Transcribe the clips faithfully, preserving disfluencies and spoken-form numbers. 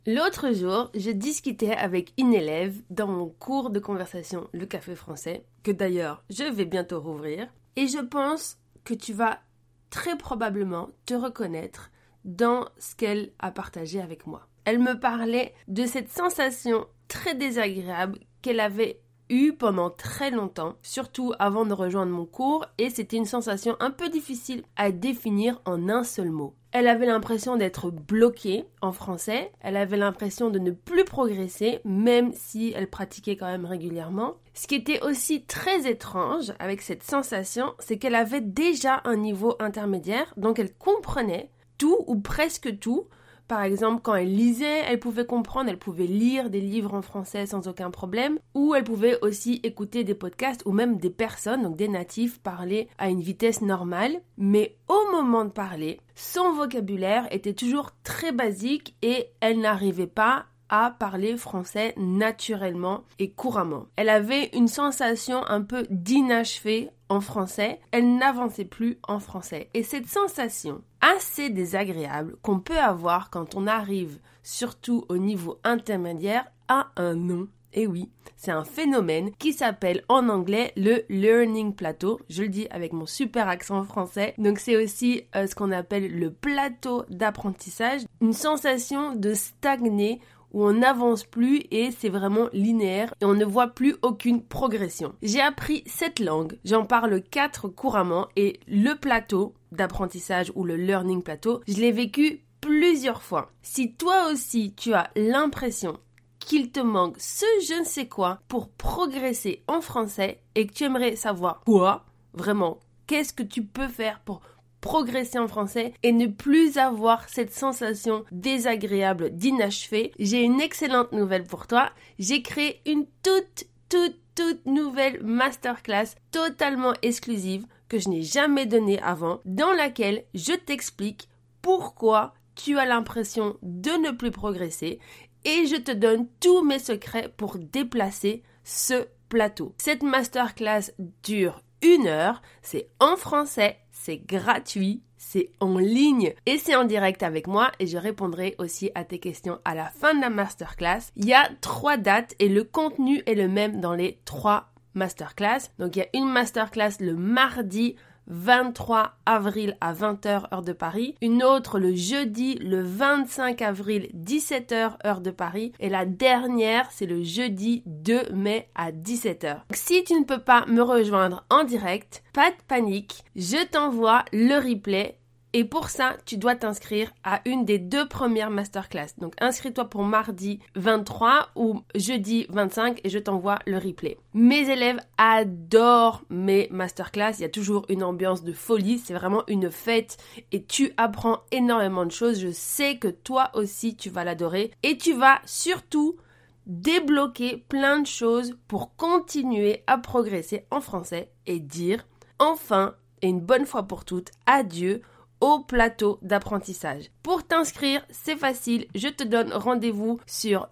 L'autre jour, je discutais avec une élève dans mon cours de conversation Le Café Français, que d'ailleurs je vais bientôt rouvrir, et je pense que tu vas très probablement te reconnaître dans ce qu'elle a partagé avec moi. Elle me parlait de cette sensation très désagréable qu'elle avait eue pendant très longtemps, surtout avant de rejoindre mon cours, et c'était une sensation un peu difficile à définir en un seul mot. Elle avait l'impression d'être bloquée en français, elle avait l'impression de ne plus progresser, même si elle pratiquait quand même régulièrement. Ce qui était aussi très étrange avec cette sensation, c'est qu'elle avait déjà un niveau intermédiaire, donc elle comprenait tout ou presque tout. Par exemple, quand elle lisait, elle pouvait comprendre, elle pouvait lire des livres en français sans aucun problème, ou elle pouvait aussi écouter des podcasts ou même des personnes, donc des natifs, parler à une vitesse normale. Mais au moment de parler, son vocabulaire était toujours très basique et elle n'arrivait pas à parler français naturellement et couramment. Elle avait une sensation un peu d'inachevé en français, elle n'avançait plus en français. Et cette sensation assez désagréable qu'on peut avoir quand on arrive, surtout au niveau intermédiaire, a un nom. Et oui, c'est un phénomène qui s'appelle en anglais le learning plateau. Je le dis avec mon super accent français. Donc c'est aussi euh, ce qu'on appelle le plateau d'apprentissage. Une sensation de stagner où on n'avance plus et c'est vraiment linéaire et on ne voit plus aucune progression. J'ai appris cette langue, j'en parle quatre couramment et le plateau d'apprentissage ou le learning plateau, je l'ai vécu plusieurs fois. Si toi aussi tu as l'impression qu'il te manque ce je ne sais quoi pour progresser en français et que tu aimerais savoir quoi, vraiment, qu'est-ce que tu peux faire pour progresser en français et ne plus avoir cette sensation désagréable d'inachevé, j'ai une excellente nouvelle pour toi. J'ai créé une toute, toute, toute nouvelle masterclass totalement exclusive que je n'ai jamais donnée avant, dans laquelle je t'explique pourquoi tu as l'impression de ne plus progresser et je te donne tous mes secrets pour déplacer ce plateau. Cette masterclass dure une heure, c'est en français, c'est gratuit, c'est en ligne et c'est en direct avec moi et je répondrai aussi à tes questions à la fin de la masterclass. Il y a trois dates et le contenu est le même dans les trois masterclass. Donc il y a une masterclass le mardi vingt-trois avril à vingt heures heure de Paris, une autre le jeudi le vingt-cinq avril dix-sept heures heure de Paris et la dernière c'est le jeudi deux mai à dix-sept heures. Donc, si tu ne peux pas me rejoindre en direct, pas de panique, je t'envoie le replay. Et pour ça, tu dois t'inscrire à une des deux premières masterclass. Donc, inscris-toi pour mardi vingt-trois ou jeudi vingt-cinq et je t'envoie le replay. Mes élèves adorent mes masterclass. Il y a toujours une ambiance de folie. C'est vraiment une fête et tu apprends énormément de choses. Je sais que toi aussi, tu vas l'adorer. Et tu vas surtout débloquer plein de choses pour continuer à progresser en français et dire enfin et une bonne fois pour toutes adieu au plateau d'apprentissage. Pour t'inscrire, c'est facile, je te donne rendez-vous sur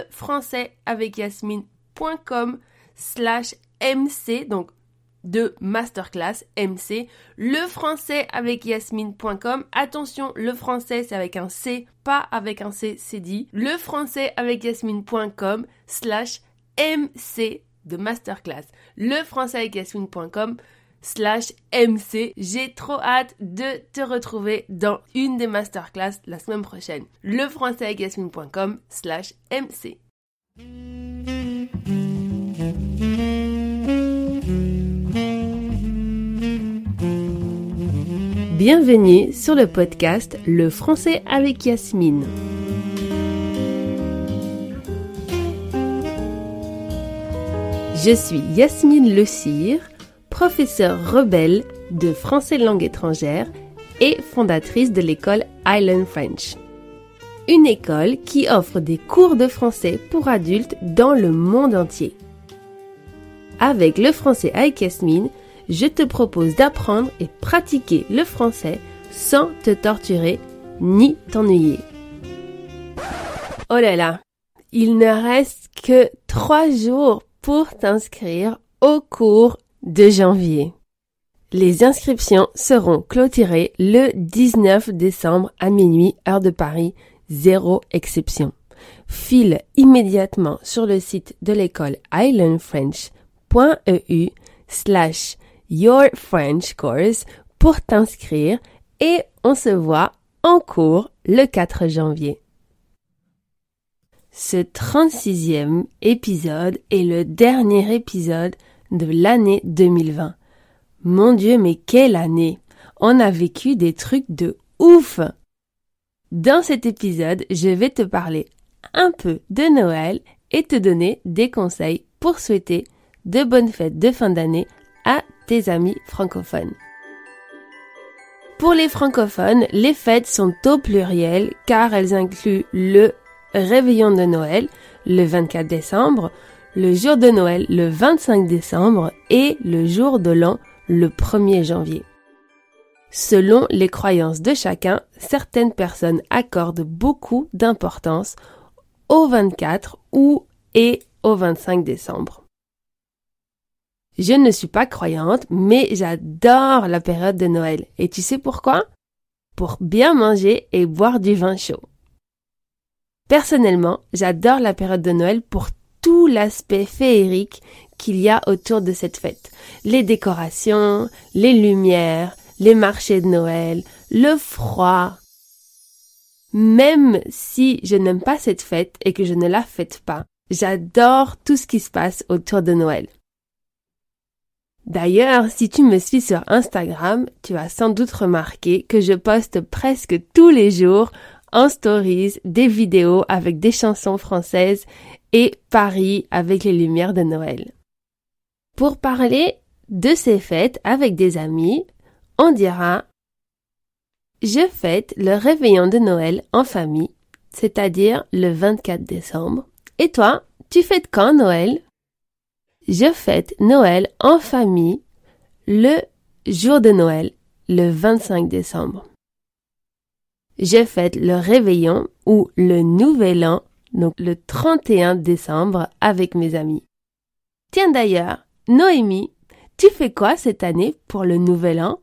lefrançaisavecyassmine.com slash mc, donc de masterclass M C, lefrançaisavecyassmine point com. Attention, le français c'est avec un C, pas avec un C, c'est dit. lefrançaisavecyassmine.com slash mc de masterclass. lefrançaisavecyassmine point com slash mc. J'ai trop hâte de te retrouver dans une des masterclass la semaine prochaine. lefrançaisavecyassmine point com slash mc. Bienvenue sur le podcast Le français avec Yasmine. Je suis Yasmine Le Cire, professeure rebelle de français langue étrangère et fondatrice de l'école Island French. Une école qui offre des cours de français pour adultes dans le monde entier. Avec le français avec Yasmine, je te propose d'apprendre et pratiquer le français sans te torturer ni t'ennuyer. Oh là là, il ne reste que trois jours pour t'inscrire au cours de janvier. Les inscriptions seront clôturées le dix-neuf décembre à minuit, heure de Paris, zéro exception. file immédiatement sur le site de l'école ilearnfrench.eu slash your French course pour t'inscrire et on se voit en cours le quatre janvier. Ce trente-sixième épisode est le dernier épisode de l'année deux mille vingt. Mon Dieu, mais quelle année! On a vécu des trucs de ouf! Dans cet épisode, je vais te parler un peu de Noël et te donner des conseils pour souhaiter de bonnes fêtes de fin d'année à tes amis francophones. Pour les francophones, les fêtes sont au pluriel car elles incluent le réveillon de Noël le vingt-quatre décembre, le jour de Noël le vingt-cinq décembre et le jour de l'an le premier janvier. Selon les croyances de chacun, certaines personnes accordent beaucoup d'importance au vingt-quatre ou et au vingt-cinq décembre. Je ne suis pas croyante, mais j'adore la période de Noël. Et tu sais pourquoi? Pour bien manger et boire du vin chaud. Personnellement, j'adore la période de Noël pour tout l'aspect féerique qu'il y a autour de cette fête. Les décorations, les lumières, les marchés de Noël, le froid. Même si je n'aime pas cette fête et que je ne la fête pas, j'adore tout ce qui se passe autour de Noël. D'ailleurs, si tu me suis sur Instagram, tu as sans doute remarqué que je poste presque tous les jours en stories des vidéos avec des chansons françaises et Paris avec les lumières de Noël. Pour parler de ces fêtes avec des amis, on dira « Je fête le réveillon de Noël en famille, c'est-à-dire le vingt-quatre décembre. Et toi, tu fêtes quand Noël ?» Je fête Noël en famille le jour de Noël, le vingt-cinq décembre. Je fête le réveillon ou le nouvel an, donc le trente et un décembre, avec mes amis. Tiens d'ailleurs, Noémie, tu fais quoi cette année pour le nouvel an?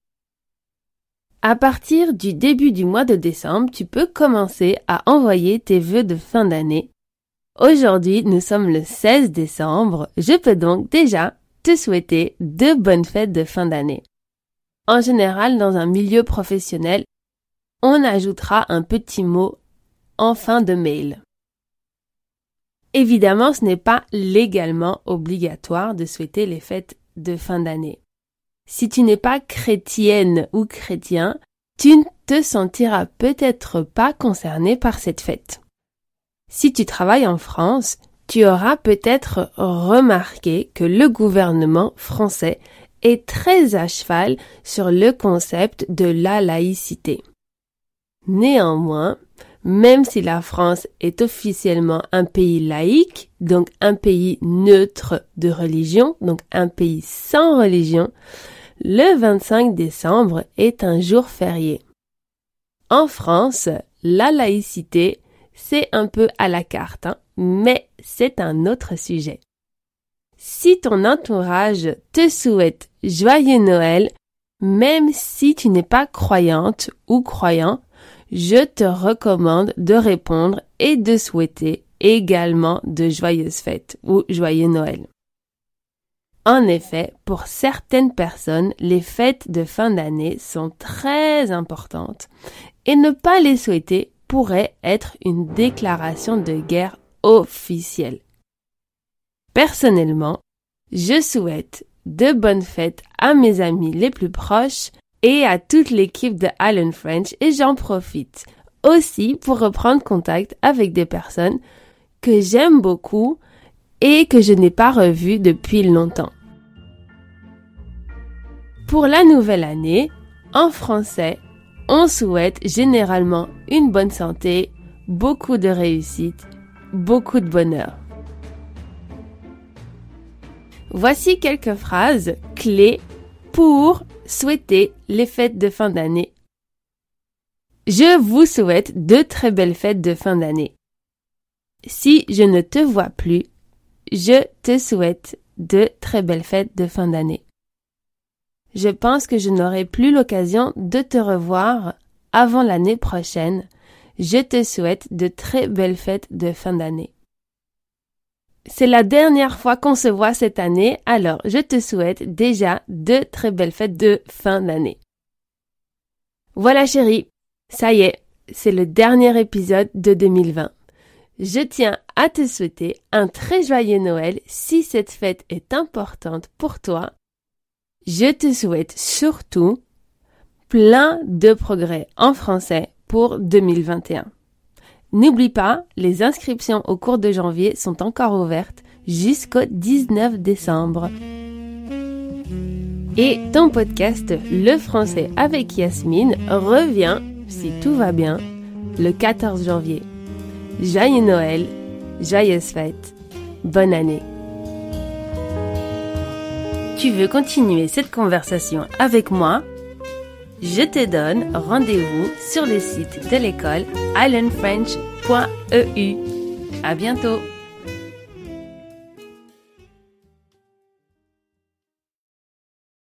À partir du début du mois de décembre, tu peux commencer à envoyer tes vœux de fin d'année. Aujourd'hui, nous sommes le seize décembre, je peux donc déjà te souhaiter de bonnes fêtes de fin d'année. En général, dans un milieu professionnel, on ajoutera un petit mot en fin de mail. Évidemment, ce n'est pas légalement obligatoire de souhaiter les fêtes de fin d'année. Si tu n'es pas chrétienne ou chrétien, tu ne te sentiras peut-être pas concerné par cette fête. Si tu travailles en France, tu auras peut-être remarqué que le gouvernement français est très à cheval sur le concept de la laïcité. Néanmoins, même si la France est officiellement un pays laïque, donc un pays neutre de religion, donc un pays sans religion, le vingt-cinq décembre est un jour férié. En France, la laïcité, c'est un peu à la carte, hein, mais c'est un autre sujet. Si ton entourage te souhaite joyeux Noël, même si tu n'es pas croyante ou croyant, je te recommande de répondre et de souhaiter également de joyeuses fêtes ou joyeux Noël. En effet, pour certaines personnes, les fêtes de fin d'année sont très importantes et ne pas les souhaiter pourrait être une déclaration de guerre officielle. Personnellement, je souhaite de bonnes fêtes à mes amis les plus proches et à toute l'équipe de Island French et j'en profite aussi pour reprendre contact avec des personnes que j'aime beaucoup et que je n'ai pas revues depuis longtemps. Pour la nouvelle année, en français, on souhaite généralement une bonne santé, beaucoup de réussite, beaucoup de bonheur. Voici quelques phrases clés pour souhaiter les fêtes de fin d'année. Je vous souhaite de très belles fêtes de fin d'année. Si je ne te vois plus, je te souhaite de très belles fêtes de fin d'année. Je pense que je n'aurai plus l'occasion de te revoir avant l'année prochaine. je te souhaite de très belles fêtes de fin d'année. C'est la dernière fois qu'on se voit cette année, alors je te souhaite déjà de très belles fêtes de fin d'année. Voilà chérie, ça y est, c'est le dernier épisode de deux mille vingt. Je tiens à te souhaiter un très joyeux Noël si cette fête est importante pour toi. Je te souhaite surtout plein de progrès en français pour deux mille vingt et un. N'oublie pas, les inscriptions au cours de janvier sont encore ouvertes jusqu'au dix-neuf décembre. Et ton podcast Le français avec Yasmine revient, si tout va bien, le quatorze janvier. Joyeux Noël, joyeuses fêtes, bonne année. Tu veux continuer cette conversation avec moi? Je te donne rendez-vous sur le site de l'école i learn french point e u. À bientôt!